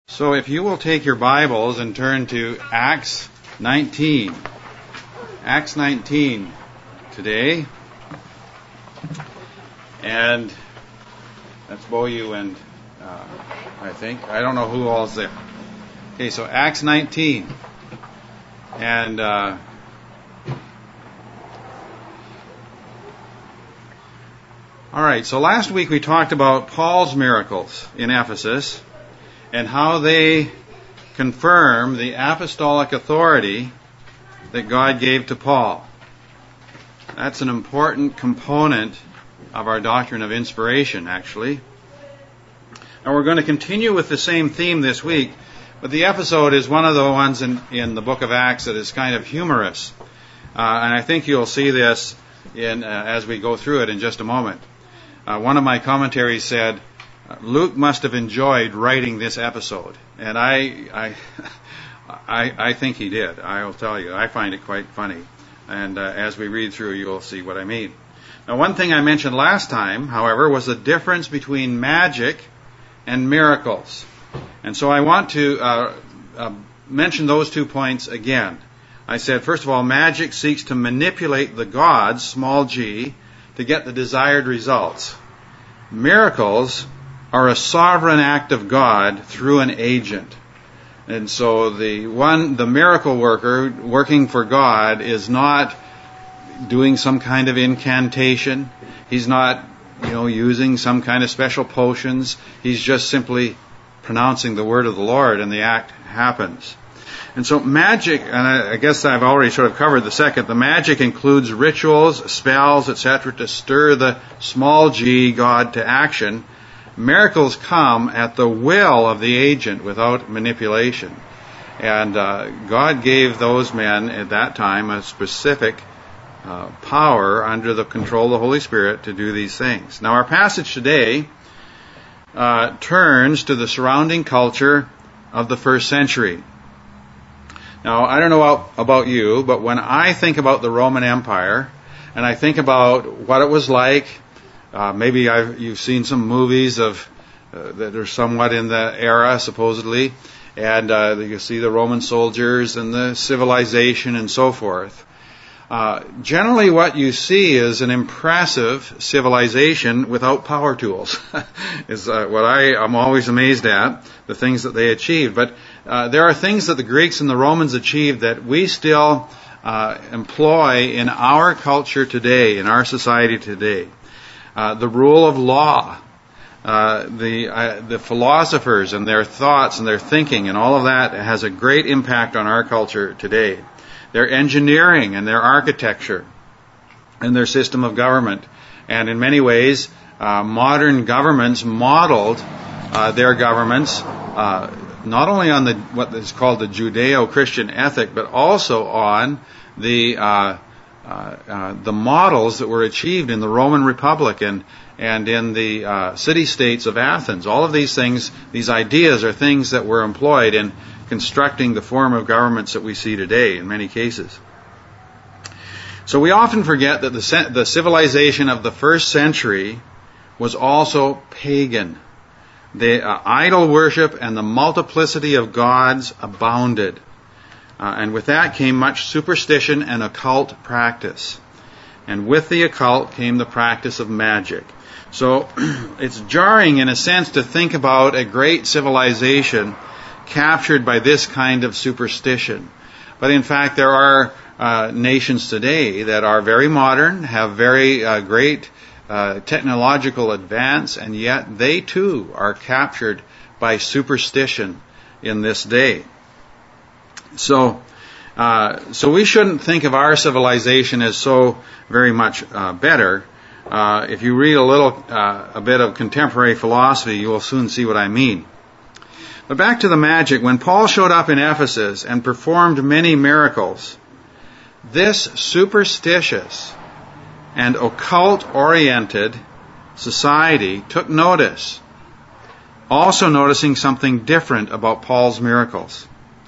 So if you will take your Bibles and turn to Acts 19. Acts 19 today. And that's Boyu and I think. I don't know who all's there. Okay, so Acts 19. And all right, so last week we talked about Paul's miracles in Ephesus and how they confirm the apostolic authority that God gave to Paul. That's an important component of our doctrine of inspiration, actually. And we're going to continue with the same theme this week, but the episode is one of the ones in the book of Acts that is kind of humorous. And I think you'll see this as we go through it in just a moment. One of my commentaries said, Luke must have enjoyed writing this episode. And I think he did. I'll tell you, I find it quite funny. And as we read through, you'll see what I mean. Now, one thing I mentioned last time, however, was the difference between magic and miracles. And so I want to mention those 2 points again. I said, first of all, magic seeks to manipulate the gods, small g, to get the desired results. Miracles are a sovereign act of God through an agent. And so the miracle worker working for God is not doing some kind of incantation. He's not, using some kind of special potions. He's just simply pronouncing the word of the Lord and the act happens. And so magic, and I guess I've already sort of covered the second, the magic includes rituals, spells, etc. to stir the small g God to action. Miracles come at the will of the agent without manipulation. And God gave those men at that time a specific power under the control of the Holy Spirit to do these things. Now our passage today turns to the surrounding culture of the first century. Now, I don't know about you, but when I think about the Roman Empire, and I think about what it was like, maybe you've seen some movies that are somewhat in the era, supposedly, and you see the Roman soldiers and the civilization and so forth. Generally what you see is an impressive civilization without power tools, is what I'm always amazed at, the things that they achieved. But there are things that the Greeks and the Romans achieved that we still employ in our culture today, in our society today. The rule of law, the philosophers and their thoughts and their thinking and all of that has a great impact on our culture today. Their engineering and their architecture and their system of government. And in many ways, modern governments modeled their governments not only on what is called the Judeo-Christian ethic, but also on the models that were achieved in the Roman Republic and in the city-states of Athens. All of these things, these ideas are things that were employed in constructing the form of governments that we see today in many cases. So we often forget that the civilization of the first century was also pagan. The idol worship and the multiplicity of gods abounded. And with that came much superstition and occult practice. And with the occult came the practice of magic. So it's jarring in a sense to think about a great civilization captured by this kind of superstition. But in fact, there are nations today that are very modern, have very great technological advance, and yet they too are captured by superstition in this day. So we shouldn't think of our civilization as so very much better. If you read a bit of contemporary philosophy, you will soon see what I mean. But back to the magic. When Paul showed up in Ephesus and performed many miracles, this superstitious and occult-oriented society took notice, also noticing something different about Paul's miracles.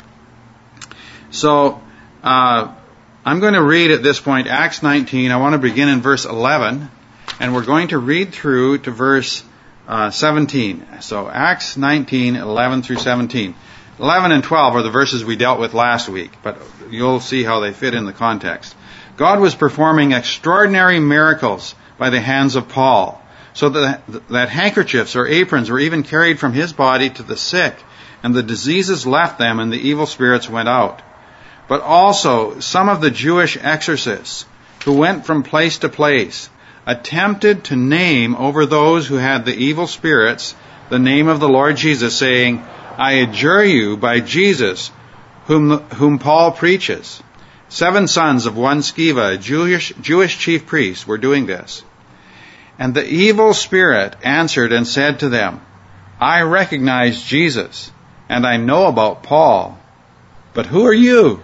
So, I'm going to read at this point Acts 19. I want to begin in verse 11, and we're going to read through to verse 17. So Acts 19, 11 through 17. 11 and 12 are the verses we dealt with last week, but you'll see how they fit in the context. God was performing extraordinary miracles by the hands of Paul, so that handkerchiefs or aprons were even carried from his body to the sick, and the diseases left them and the evil spirits went out. But also some of the Jewish exorcists, who went from place to place, attempted to name over those who had the evil spirits the name of the Lord Jesus, saying, I adjure you by Jesus, whom Paul preaches. 7 sons of one Sceva, a Jewish chief priest, were doing this. And the evil spirit answered and said to them, I recognize Jesus, and I know about Paul, but who are you?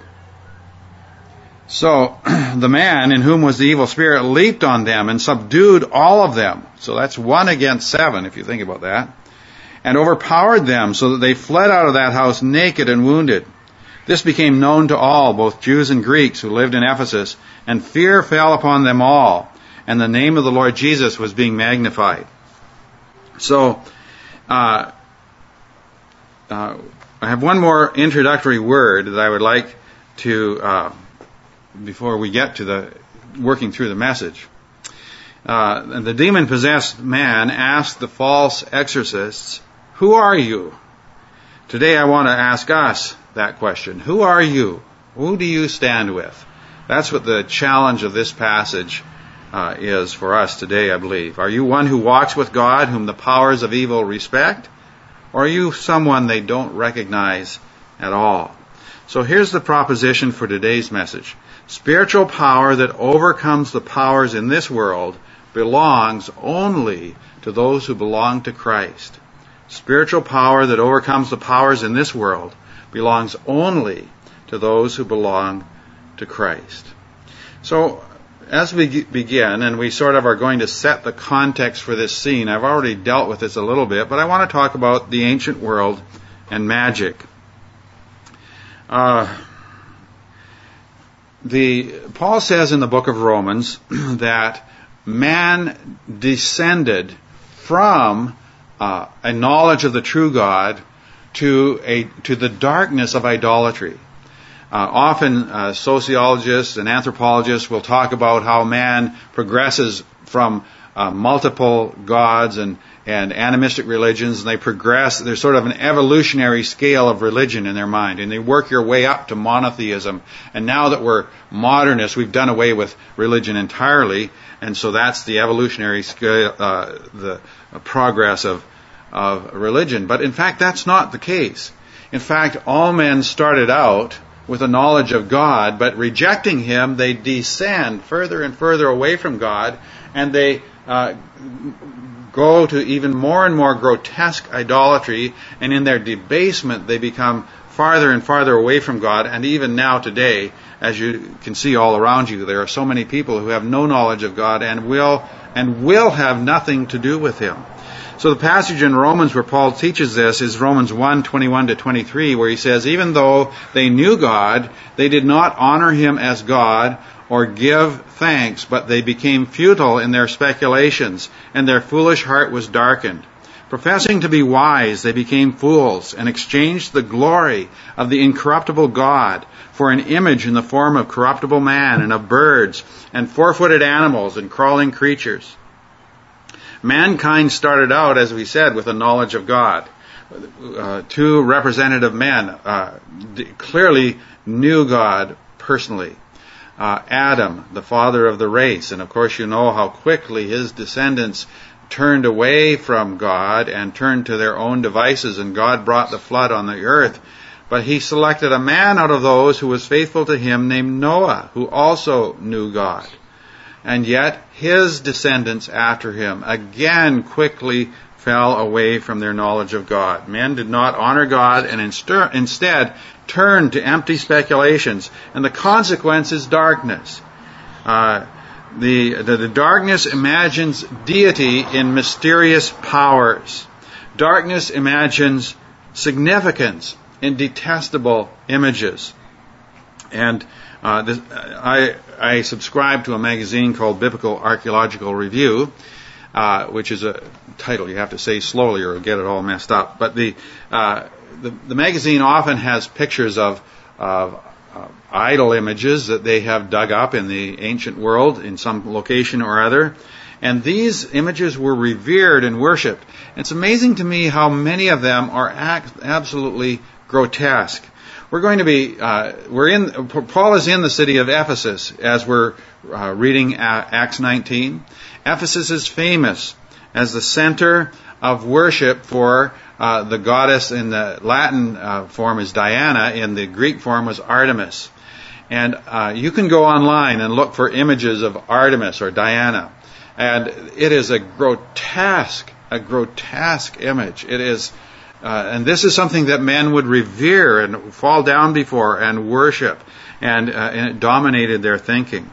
So the man in whom was the evil spirit leaped on them and subdued all of them. So that's 1 against 7, if you think about that. And overpowered them so that they fled out of that house naked and wounded. This became known to all, both Jews and Greeks who lived in Ephesus, and fear fell upon them all, and the name of the Lord Jesus was being magnified. So, I have one more introductory word that I would like to, before we get to the working through the message. The demon-possessed man asked the false exorcists, who are you? Today I want to ask us that question. Who are you? Who do you stand with? That's what the challenge of this passage is for us today, I believe. Are you one who walks with God, whom the powers of evil respect? Or are you someone they don't recognize at all? So here's the proposition for today's message. Spiritual power that overcomes the powers in this world belongs only to those who belong to Christ. Spiritual power that overcomes the powers in this world belongs only to those who belong to Christ. So, as we begin, and we sort of are going to set the context for this scene, I've already dealt with this a little bit, but I want to talk about the ancient world and magic. Paul says in the book of Romans that man descended from a knowledge of the true God to the darkness of idolatry. Often sociologists and anthropologists will talk about how man progresses from multiple gods and animistic religions, and they progress. There's sort of an evolutionary scale of religion in their mind, and they work your way up to monotheism. And now that we're modernists, we've done away with religion entirely, and so that's the evolutionary scale, the progress of religion. But in fact, that's not the case. In fact, all men started out with a knowledge of God, but rejecting Him, they descend further and further away from God, and they go to even more and more grotesque idolatry, and in their debasement they become farther and farther away from God. And even now today, as you can see all around you, there are so many people who have no knowledge of God and will have nothing to do with Him. So the passage in Romans where Paul teaches this is Romans 1:21-23, where he says, even though they knew God, they did not honor Him as God or give thanks, but they became futile in their speculations, and their foolish heart was darkened. Professing to be wise, they became fools, and exchanged the glory of the incorruptible God for an image in the form of corruptible man, and of birds, and four-footed animals, and crawling creatures. Mankind started out, as we said, with a knowledge of God. 2 representative men clearly knew God personally. Adam, the father of the race, and of course you know how quickly his descendants turned away from God and turned to their own devices, and God brought the flood on the earth. But He selected a man out of those who was faithful to Him named Noah, who also knew God. And yet his descendants after him again quickly fell away from their knowledge of God. Men did not honor God and instead turned to empty speculations. And the consequence is darkness. The darkness imagines deity in mysterious powers. Darkness imagines significance in detestable images. And I subscribe to a magazine called Biblical Archaeological Review, which is title. You have to say slowly or you'll get it all messed up. But the magazine often has pictures of idol images that they have dug up in the ancient world in some location or other. And these images were revered and worshipped. It's amazing to me how many of them are absolutely grotesque. We're going to be, Paul is in the city of Ephesus as we're reading Acts 19. Ephesus is famous as the center of worship for the goddess. In the Latin form is Diana, in the Greek form was Artemis. And you can go online and look for images of Artemis or Diana. And it is a grotesque image. It is, and this is something that men would revere and fall down before and worship, and it dominated their thinking.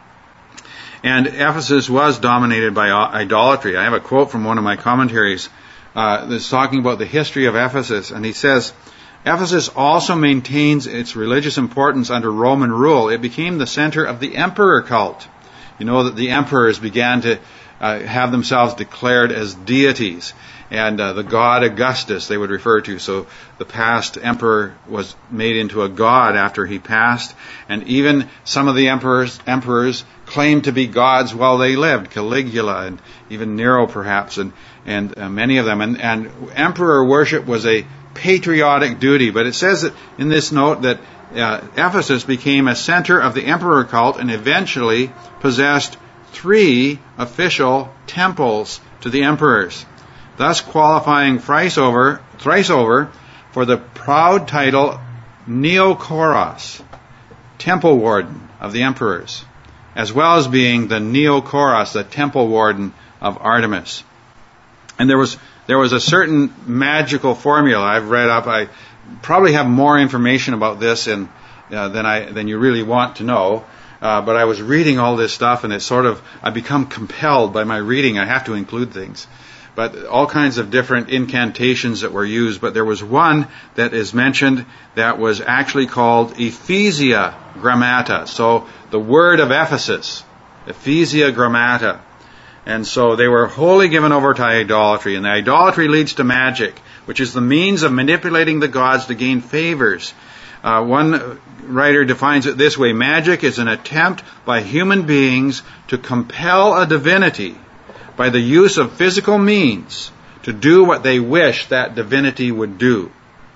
And Ephesus was dominated by idolatry. I have a quote from one of my commentaries that's talking about the history of Ephesus, and he says, Ephesus also maintains its religious importance under Roman rule. It became the center of the emperor cult. You know that the emperors began to have themselves declared as deities, and the god Augustus they would refer to. So the past emperor was made into a god after he passed, and even some of the emperors claimed to be gods while they lived, Caligula and even Nero perhaps, and many of them. And emperor worship was a patriotic duty, but it says that in this note that Ephesus became a center of the emperor cult and eventually possessed 3 official temples to the emperors, thus qualifying thrice over for the proud title Neokoros, temple warden of the emperors, as well as being the Neokoros, the temple warden of Artemis. And there was a certain magical formula I've read up. I probably have more information about this than you really want to know. But I was reading all this stuff, and I become compelled by my reading. I have to include things. But all kinds of different incantations that were used. But there was one that is mentioned that was actually called Ephesia Grammata. So the word of Ephesus, Ephesia Grammata. And so they were wholly given over to idolatry. And the idolatry leads to magic, which is the means of manipulating the gods to gain favors. One writer defines it this way: magic is an attempt by human beings to compel a divinity by the use of physical means to do what they wish that divinity would do.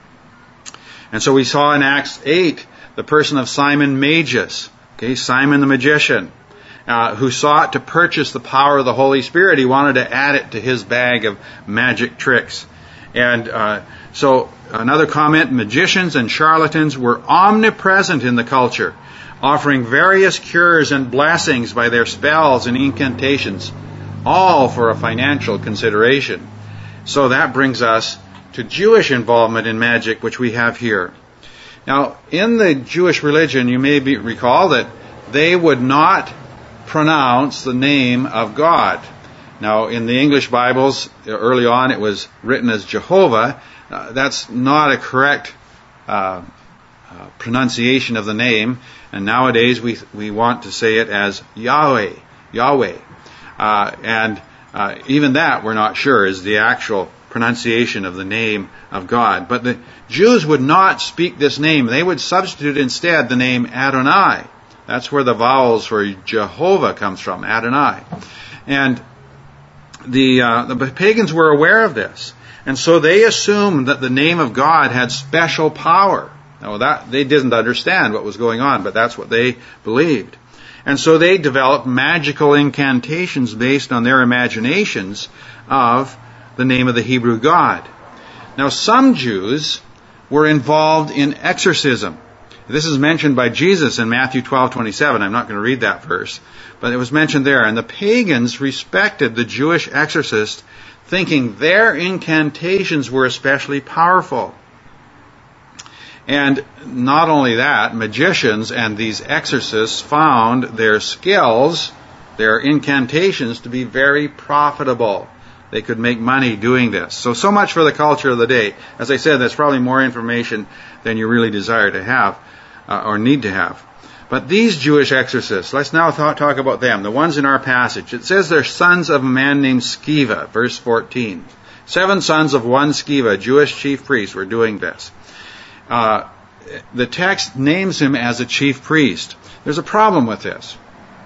And so we saw in Acts 8 the person of Simon Magus, Simon the magician, who sought to purchase the power of the Holy Spirit. He wanted to add it to his bag of magic tricks. And so another comment, magicians and charlatans were omnipresent in the culture, offering various cures and blessings by their spells and incantations, all for a financial consideration. So that brings us to Jewish involvement in magic, which we have here. Now, in the Jewish religion, you may recall that they would not pronounce the name of God. Now, in the English Bibles, early on it was written as Jehovah. That's not a correct pronunciation of the name. And nowadays we want to say it as Yahweh. And even that we're not sure is the actual pronunciation of the name of God. But the Jews would not speak this name. They would substitute instead the name Adonai. That's where the vowels for Jehovah comes from, Adonai. And the pagans were aware of this. And so they assumed that the name of God had special power. Now that they didn't understand what was going on, but that's what they believed. And so they developed magical incantations based on their imaginations of the name of the Hebrew God. Now some Jews were involved in exorcism. This is mentioned by Jesus in Matthew 12:27. I'm not going to read that verse, but it was mentioned there. And the pagans respected the Jewish exorcists, thinking their incantations were especially powerful. And not only that, magicians and these exorcists found their skills, their incantations, to be very profitable. They could make money doing this. So much for the culture of the day. As I said, that's probably more information than you really desire to have or need to have. But these Jewish exorcists, let's now talk about them, the ones in our passage. It says they're sons of a man named Sceva, verse 14. 7 sons of one Sceva, Jewish chief priest, were doing this. The text names him as a chief priest. There's a problem with this.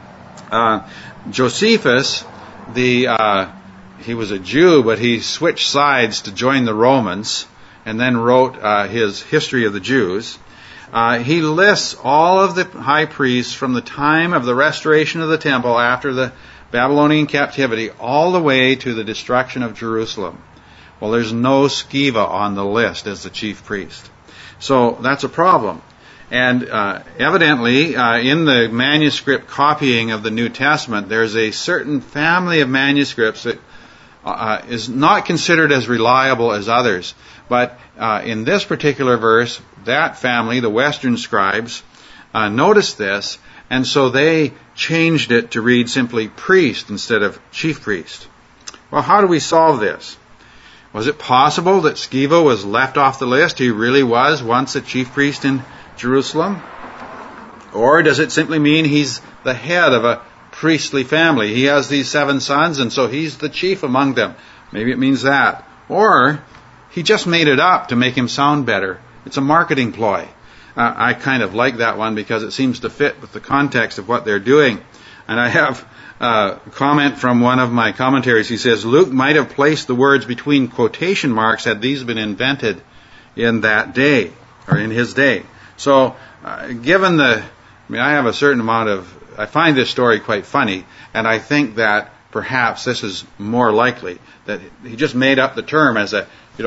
Josephus, he was a Jew, but he switched sides to join the Romans, and then wrote his History of the Jews. He lists all of the high priests from the time of the restoration of the temple after the Babylonian captivity all the way to the destruction of Jerusalem. Well, there's no Sceva on the list as the chief priest. So that's a problem. And evidently, in the manuscript copying of the New Testament, there's a certain family of manuscripts that is not considered as reliable as others. But in this particular verse, that family, the Western scribes, noticed this, and so they changed it to read simply priest instead of chief priest. Well, how do we solve this? Was it possible that Sceva was left off the list? He really was once a chief priest in Jerusalem? Or does it simply mean he's the head of a priestly family? He has these 7 sons, and so he's the chief among them. Maybe it means that. Or he just made it up to make him sound better. It's a marketing ploy. I kind of like that one because it seems to fit with the context of what they're doing. And I have a comment from one of my commentaries. He says, Luke might have placed the words between quotation marks had these been invented in that day, or in his day. So, given I have a certain amount I find this story quite funny, and I think that perhaps this is more likely, that he just made up the term as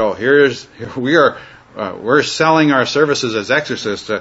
we're selling our services as exorcists.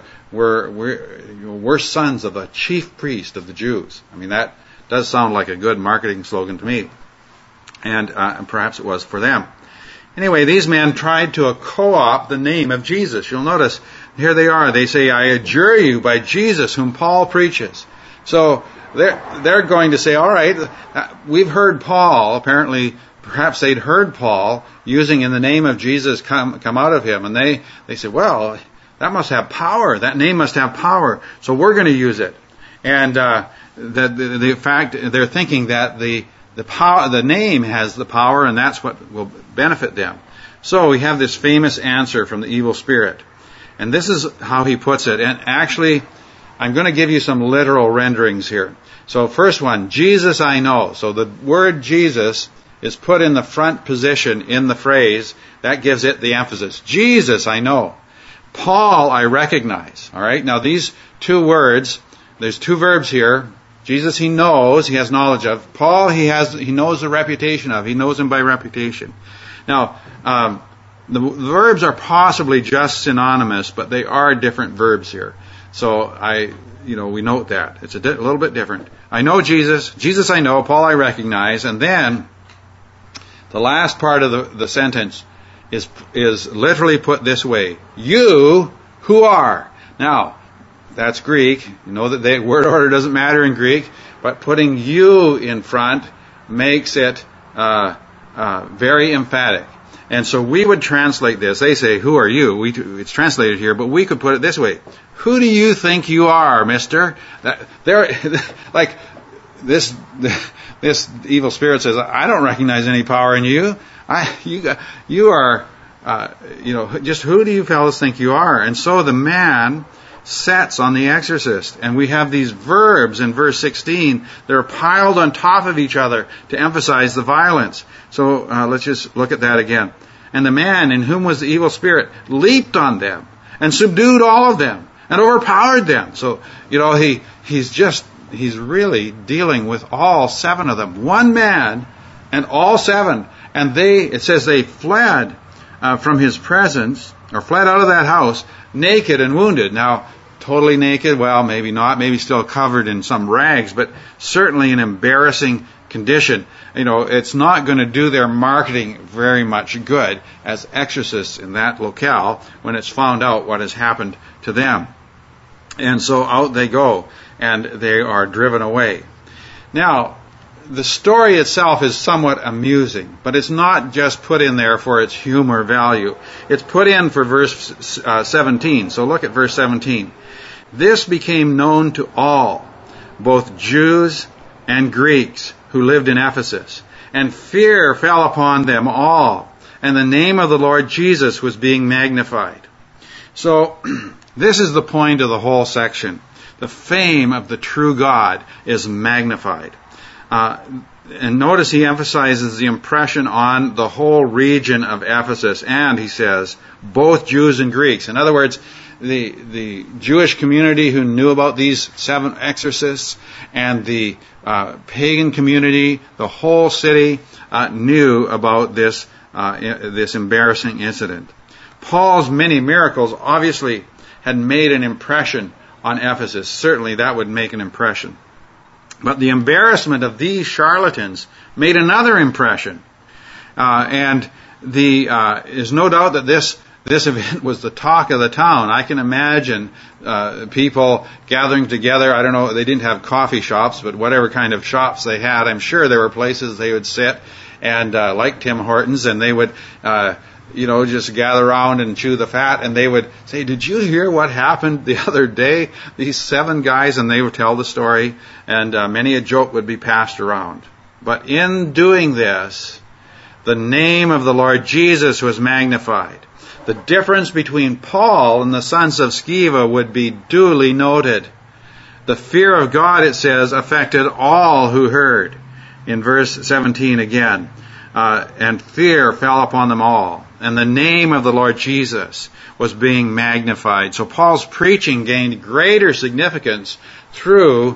We're sons of the chief priest of the Jews. I mean, that does sound like a good marketing slogan to me. And perhaps it was for them. Anyway, these men tried to co-opt the name of Jesus. You'll notice, here they are. They say, I adjure you by Jesus whom Paul preaches. So they're going to say, all right, we've heard Paul. Apparently, perhaps they'd heard Paul using in the name of Jesus come out of him. And they say, well, that must have power. That name must have power. So we're going to use it. And the fact, they're thinking that the name has the power, and that's what will benefit them. So we have this famous answer from the evil spirit. And this is how he puts it. And actually, I'm going to give you some literal renderings here. So first one, Jesus I know. So the word Jesus is put in the front position in the phrase. That gives it the emphasis. Jesus I know. Paul I recognize. All right. Now these 2 words, there's 2 verbs here. Jesus he knows, he has knowledge of. Paul he knows the reputation of. He knows him by reputation. Now, the verbs are possibly just synonymous, but they are different verbs here. So we note that. It's a little bit different. I know Jesus. Jesus I know. Paul I recognize. And then the last part of the sentence is literally put this way. You who are. Now, that's Greek. You know that the word order doesn't matter in Greek, but putting you in front makes it very emphatic. And so we would translate this. They say, who are you? It's translated here, but we could put it this way. Who do you think you are, mister? Like this evil spirit says, I don't recognize any power in you. You are, just who do you fellows think you are? And so the man sets on the exorcist. And we have these verbs in verse 16. They're piled on top of each other to emphasize the violence. So let's just look at that again. And the man in whom was the evil spirit leaped on them and subdued all of them and overpowered them. So, he's really dealing with all 7 of them. One man and all 7. And it says they fled from his presence, or fled out of that house, naked and wounded. Now, totally naked, well, maybe not, maybe still covered in some rags, but certainly an embarrassing condition. It's not going to do their marketing very much good as exorcists in that locale when it's found out what has happened to them. And so out they go, and they are driven away. Now, the story itself is somewhat amusing, but it's not just put in there for its humor value. It's put in for verse 17. So look at verse 17. This became known to all, both Jews and Greeks who lived in Ephesus. And fear fell upon them all, and the name of the Lord Jesus was being magnified. So, this is the point of the whole section. The fame of the true God is magnified. And notice he emphasizes the impression on the whole region of Ephesus, and he says, both Jews and Greeks. In other words, the Jewish community who knew about these 7 exorcists and the pagan community, the whole city knew about this embarrassing incident. Paul's many miracles obviously had made an impression on Ephesus. Certainly that would make an impression. But the embarrassment of these charlatans made another impression. And there's no doubt that this event was the talk of the town. I can imagine people gathering together. I don't know, they didn't have coffee shops, but whatever kind of shops they had, I'm sure there were places they would sit and like Tim Hortons, and they would just gather around and chew the fat, and they would say, did you hear what happened the other day? These 7 guys, and they would tell the story, and many a joke would be passed around. But in doing this, the name of the Lord Jesus was magnified. The difference between Paul and the sons of Sceva would be duly noted. The fear of God, it says, affected all who heard. In verse 17 again, and fear fell upon them all. And the name of the Lord Jesus was being magnified. So Paul's preaching gained greater significance through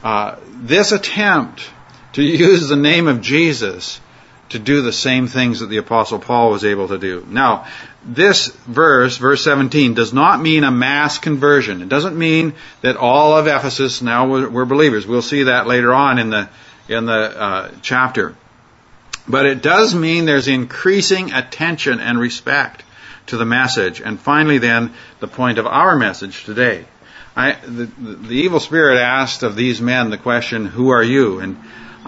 this attempt to use the name of Jesus to do the same things that the Apostle Paul was able to do. Now, this verse 17, does not mean a mass conversion. It doesn't mean that all of Ephesus now were believers. We'll see that later on in the chapter. But it does mean there's increasing attention and respect to the message. And finally then, the point of our message today. The evil spirit asked of these men the question, who are you? And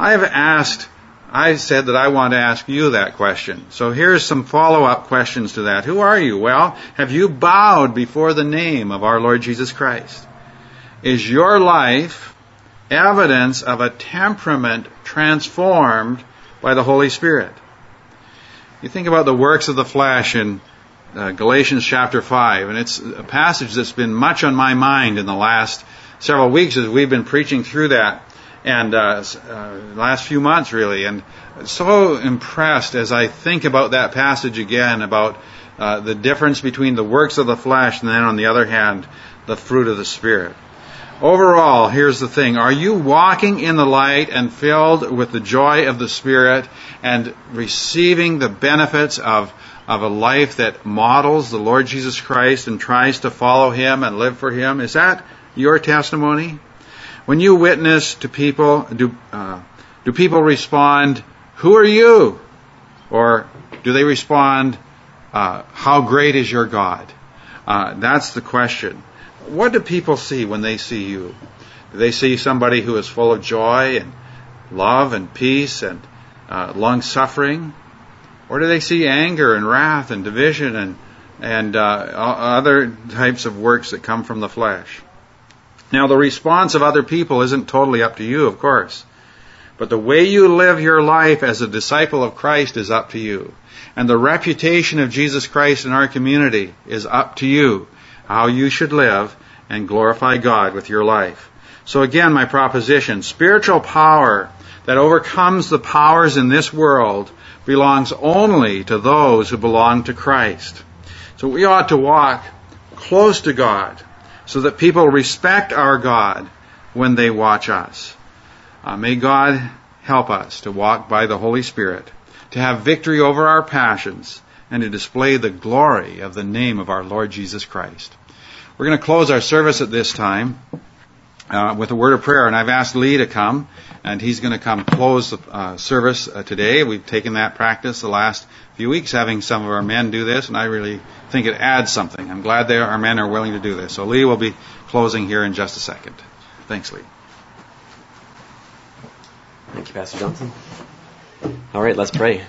I said that I want to ask you that question. So here's some follow-up questions to that. Who are you? Well, have you bowed before the name of our Lord Jesus Christ? Is your life evidence of a temperament transformed by the Holy Spirit? You think about the works of the flesh in Galatians chapter 5, and it's a passage that's been much on my mind in the last several weeks as we've been preaching through that, and last few months really, and so impressed as I think about that passage again, about the difference between the works of the flesh and then on the other hand, the fruit of the Spirit. Overall, here's the thing. Are you walking in the light and filled with the joy of the Spirit and receiving the benefits of a life that models the Lord Jesus Christ and tries to follow Him and live for Him? Is that your testimony? When you witness to people, do people respond, who are you? Or do they respond, how great is your God? That's the question. What do people see when they see you? Do they see somebody who is full of joy and love and peace and long-suffering? Or do they see anger and wrath and division and other types of works that come from the flesh? Now, the response of other people isn't totally up to you, of course. But the way you live your life as a disciple of Christ is up to you. And the reputation of Jesus Christ in our community is up to you. How you should live and glorify God with your life. So again, my proposition, spiritual power that overcomes the powers in this world belongs only to those who belong to Christ. So we ought to walk close to God so that people respect our God when they watch us. May God help us to walk by the Holy Spirit, to have victory over our passions, and to display the glory of the name of our Lord Jesus Christ. We're going to close our service at this time with a word of prayer, and I've asked Lee to come, and he's going to come close the service today. We've taken that practice the last few weeks, having some of our men do this, and I really think it adds something. I'm glad our men are willing to do this. So Lee will be closing here in just a second. Thanks, Lee. Thank you, Pastor Johnson. All right, let's pray.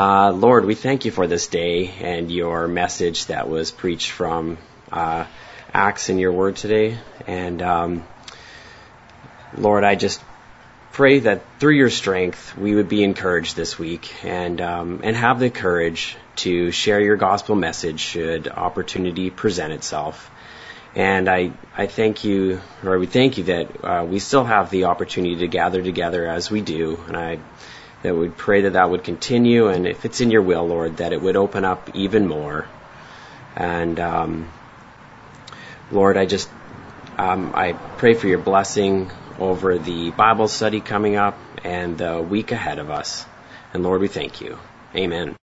Lord, we thank you for this day and your message that was preached from acts in your word today. And Lord, I just pray that through your strength we would be encouraged this week and have the courage to share your gospel message should opportunity present itself. And I thank you, or we thank you that we still have the opportunity to gather together as we do. And that we pray that would continue, and if it's in your will, Lord, that it would open up even more. And Lord, I pray for your blessing over the Bible study coming up and the week ahead of us. And Lord, we thank you. Amen.